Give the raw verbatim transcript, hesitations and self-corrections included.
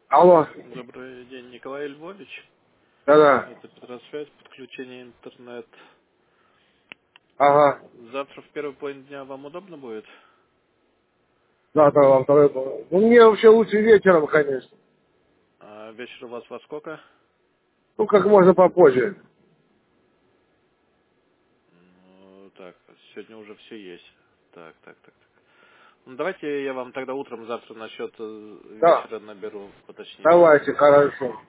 Алло. Добрый день, Николай Львович. Да-да. Это Петросвязь, подключение интернет. Ага. Завтра в первый половине дня вам удобно будет? Завтра во второй половине. Ну, мне вообще лучше вечером, конечно. А вечер у вас во сколько? Ну, как можно попозже. Ну, так, сегодня уже все есть. Так, так, так, так. Ну, давайте я вам тогда утром завтра насчет э, Да. вечера наберу, уточнить. Давайте, хорошо.